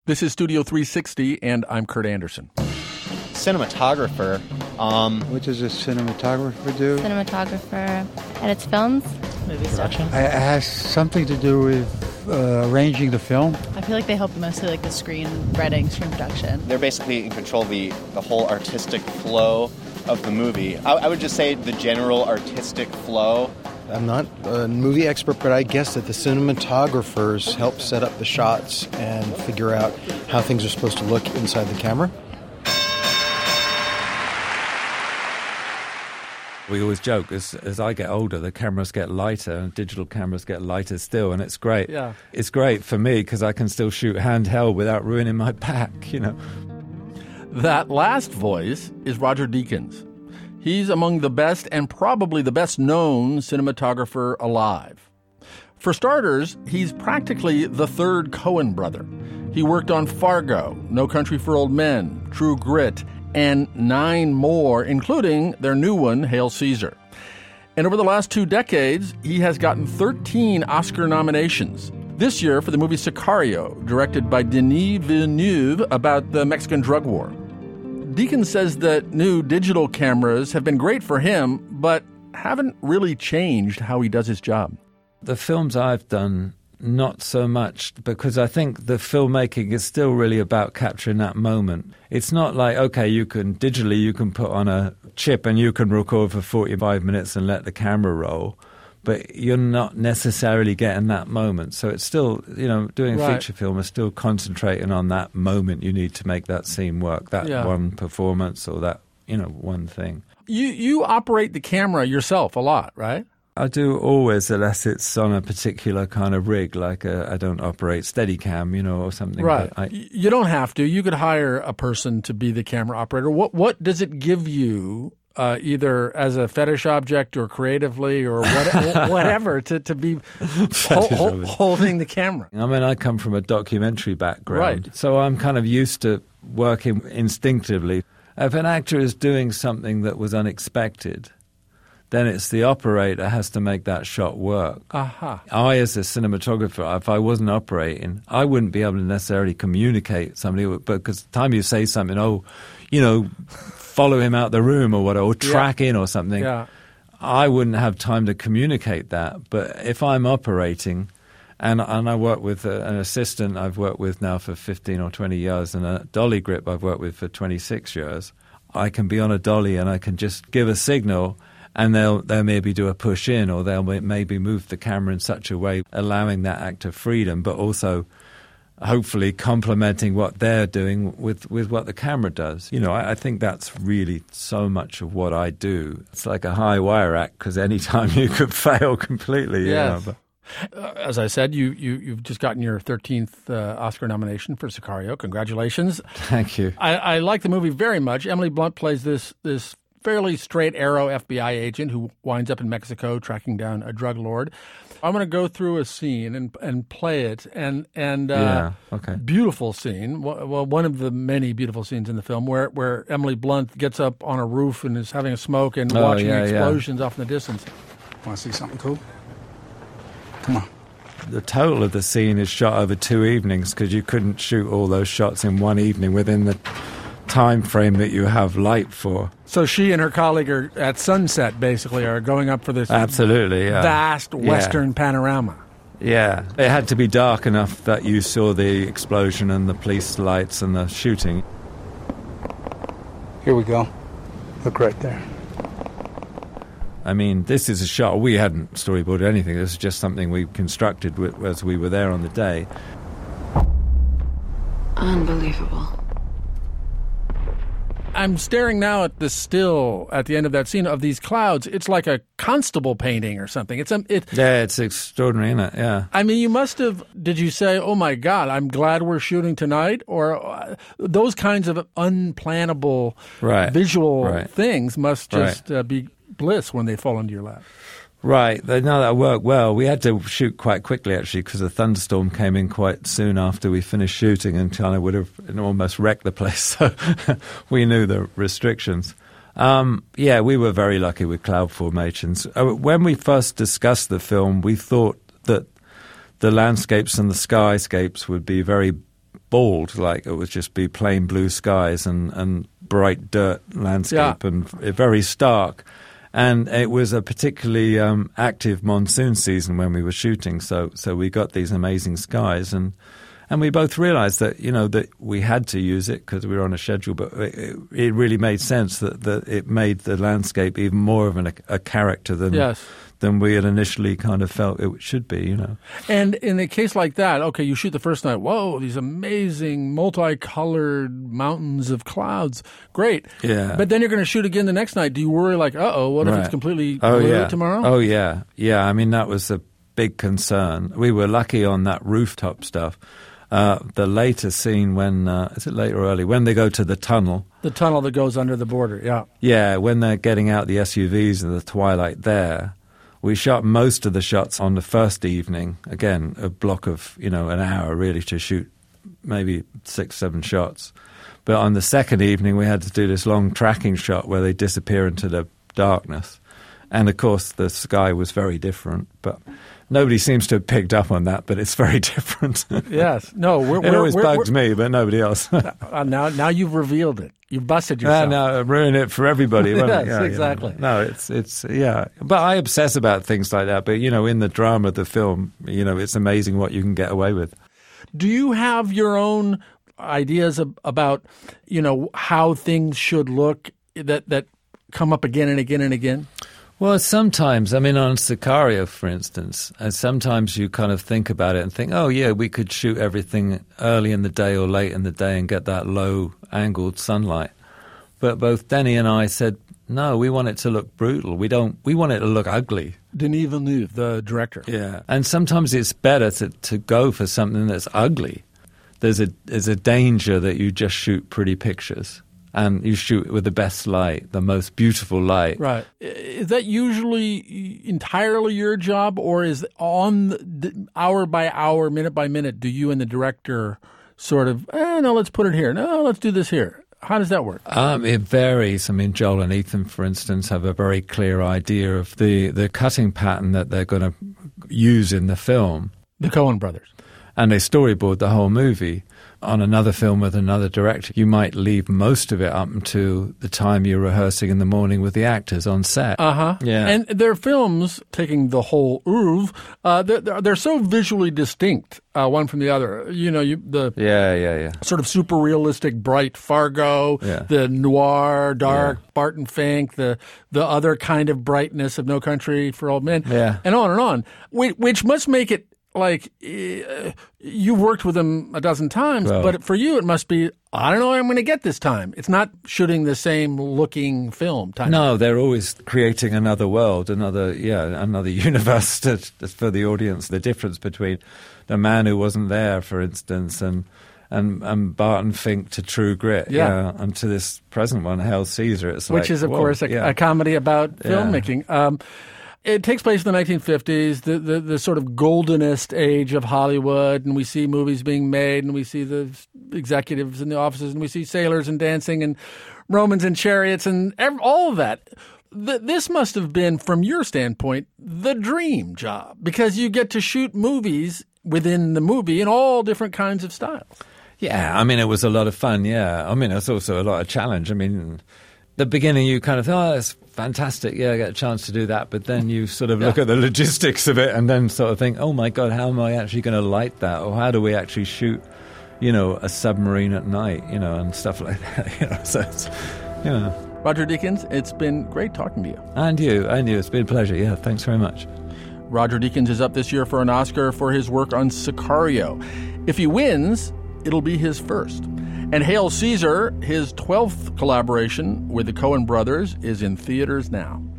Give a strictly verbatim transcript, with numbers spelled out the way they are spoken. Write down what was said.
This is Studio three sixty, and I'm Kurt Anderson. Cinematographer. Um, what does a cinematographer do? Cinematographer edits films. Movie production. It has something to do with uh, arranging the film. I feel like they help mostly like the screen writing, screen production. They're basically in control of the, the whole artistic flow of the movie. I, I would just say the general artistic flow. I'm not a movie expert, but I guess that the cinematographers help set up the shots and figure out how things are supposed to look inside the camera. We always joke, as as I get older, the cameras get lighter and digital cameras get lighter still, and it's great. Yeah. It's great for me because I can still shoot handheld without ruining my back, you know. That last voice is Roger Deakins. He's among the best and probably the best known cinematographer alive. For starters, he's practically the third Coen brother. He worked on Fargo, No Country for Old Men, True Grit, and nine more, including their new one, Hail Caesar. And over the last two decades, he has gotten thirteen Oscar nominations. This year for the movie Sicario, directed by Denis Villeneuve about the Mexican drug war. Deakins says that new digital cameras have been great for him, but haven't really changed how he does his job. The films I've done, not so much, because I think the filmmaking is still really about capturing that moment. It's not like, okay, you can digitally, you can put on a chip and you can record for forty-five minutes and let the camera roll, but you're not necessarily getting that moment. So it's still, you know, doing a Right. feature film is still concentrating on that moment you need to make that scene work, that Yeah. one performance or that, you know, one thing. You you operate the camera yourself a lot, right? I do always, unless it's on a particular kind of rig, like a, I don't operate Steadicam, you know, or something. Right. But I, Y- you don't have to. You could hire a person to be the camera operator. What what does it give you, uh, either as a fetish object or creatively or what, whatever, to, to be hol- hol- holding the camera? I mean, I come from a documentary background, Right. so I'm kind of used to working instinctively. If an actor is doing something that was unexpected, then it's the operator has to make that shot work. Aha. I, as a cinematographer, if I wasn't operating, I wouldn't be able to necessarily communicate somebody, because the time you say something, oh, you know, follow him out the room or whatever, or track Yeah. in or something, Yeah. I wouldn't have time to communicate that. But if I'm operating, and and I work with a, an assistant I've worked with now for fifteen or twenty years, and a dolly grip I've worked with for twenty-six years, I can be on a dolly and I can just give a signal, and they'll they'll maybe do a push in, or they'll maybe move the camera in such a way, allowing that actor freedom, but also hopefully complementing what they're doing with, with what the camera does. You know, I, I think that's really so much of what I do. It's like a high wire act, because any time you could fail completely. You Yes. know, but Uh, as I said, you, you, you've just gotten your thirteenth uh, Oscar nomination for Sicario. Congratulations. thank you. I, I like the movie very much. Emily Blunt plays this this fairly straight arrow F B I agent who winds up in Mexico tracking down a drug lord. I'm going to go through a scene and and play it. And and uh, Yeah, okay. beautiful scene. Well, one of the many beautiful scenes in the film where where Emily Blunt gets up on a roof and is having a smoke and Oh, watching yeah, explosions off in the distance. Want to see something cool? Come on. The total of the scene is shot over two evenings, because you couldn't shoot all those shots in one evening within the time frame that you have light for. So she and her colleague are at sunset, basically, are going up for this Absolutely, yeah. vast Yeah. western panorama. Yeah, it had to be dark enough that you saw the explosion and the police lights and the shooting. Here we go. Look right there. I mean, this is a shot we hadn't storyboarded anything. This is just something we constructed w- as we were there on the day. Unbelievable. I'm staring now at the still at the end of that scene of these clouds. It's like a constable painting or something. It's a, it. Yeah, it's extraordinary, isn't it? Yeah. I mean, you must have. Did you say, "Oh my God, I'm glad we're shooting tonight"? Or uh, those kinds of unplannable Right. visual Right. things must just Right. uh, be bliss when they fall into your lap. Right. They know that worked well. We had to shoot quite quickly, actually, because a thunderstorm came in quite soon after we finished shooting, and kind of would have almost wrecked the place. So we knew the restrictions. Um, yeah, we were very lucky with cloud formations. Uh, When we first discussed the film, we thought that the landscapes and the skyscapes would be very bald, like it would just be plain blue skies and, and bright dirt landscape Yeah. and very stark. And it was a particularly um, active monsoon season when we were shooting, so so we got these amazing skies, and and we both realized that, you know, that we had to use it because we were on a schedule, but it, it really made sense that, that it made the landscape even more of an, a character than Yes. than we had initially kind of felt it should be, you know. And in a case like that, okay, you shoot the first night. Whoa, these amazing multicolored mountains of clouds. Great. Yeah. But then you're going to shoot again the next night. Do you worry like, uh-oh, what if it's Right. completely oh, blue yeah. tomorrow? Oh, yeah. Yeah, I mean, that was a big concern. We were lucky on that rooftop stuff. Uh, the later scene when, uh, is it late or early, when they go to the tunnel. The tunnel that goes under the border, yeah. Yeah, when they're getting out the S U Vs in the twilight there. We shot most of the shots on the first evening. Again, a block of, you know, an hour really to shoot maybe six, seven shots. But on the second evening, we had to do this long tracking shot where they disappear into the darkness. And, of course, the sky was very different. But nobody seems to have picked up on that, but it's very different. Yes. No, we're, it we're, always we're, bugged we're, me, but nobody else. uh, now, now you've revealed it. You've busted Yeah, yourself. no, ruin it for everybody. won't Yes, it? Yeah, exactly. Yeah. No, it's it's yeah. But I obsess about things like that. But you know, in the drama of the film, you know, it's amazing what you can get away with. Do you have your own ideas ab- about, you know, how things should look that that come up again and again and again? Well, sometimes, I mean, on Sicario, for instance, uh, sometimes you kind of think about it and think, oh, yeah, we could shoot everything early in the day or late in the day and get that low-angled sunlight. But both Denny and I said, no, we want it to look brutal. We don't. We want it to look ugly. Denis Villeneuve, the director. Yeah. And sometimes it's better to, to go for something that's ugly. There's a, there's a danger that you just shoot pretty pictures. And you shoot with the best light, the most beautiful light. Right. Is that usually entirely your job, or is on the, hour by hour, minute by minute, do you and the director sort of, eh, no, let's put it here. No, let's do this here. How does that work? Um, it varies. I mean, Joel and Ethan, for instance, have a very clear idea of the, the cutting pattern that they're going to use in the film. The Coen brothers. And they storyboard the whole movie. On another film with another director, you might leave most of it up until the time you're rehearsing in the morning with the actors on set. Uh-huh. Yeah. And their films, taking the whole oeuvre, uh, they're, they're, they're so visually distinct, uh, one from the other. You know, you, the Yeah, yeah, yeah. sort of super realistic, bright Fargo, Yeah. the noir, dark Yeah. Barton Fink, the the other kind of brightness of No Country for Old Men, Yeah. and on and on, which, which must make it like uh, you've worked with them a dozen times, Well, but for you it must be, I don't know what I'm going to get this time. It's not shooting the same looking film time. No, they're always creating another world, another yeah, another universe to, for the audience. The difference between The Man Who Wasn't There, for instance, and and, and Barton Fink to True Grit, Yeah. and to this present one, Hail Caesar. It's which like, is, of whoa, course, a, yeah. a comedy about Yeah. filmmaking. Um, it takes place in the nineteen fifties, the, the, the sort of goldenest age of Hollywood, and we see movies being made, and we see the executives in the offices, and we see sailors and dancing, and Romans and chariots, and ev- all of that. Th- this must have been, from your standpoint, the dream job, because you get to shoot movies within the movie in all different kinds of styles. Yeah, I mean, it was a lot of fun, yeah. I mean, it's also a lot of challenge. I mean, the beginning you kind of think, oh, it's fantastic, yeah, I get a chance to do that. But then you sort of look Yeah. at the logistics of it and then sort of think, oh, my God, how am I actually going to light that? Or how do we actually shoot, you know, a submarine at night, you know, and stuff like that. You know, so it's, you know. Roger Deakins, it's been great talking to you. And you, and you. It's been a pleasure. Yeah, thanks very much. Roger Deakins is up this year for an Oscar for his work on Sicario. If he wins, it'll be his first. And Hail Caesar, his twelfth collaboration with the Coen brothers, is in theaters now.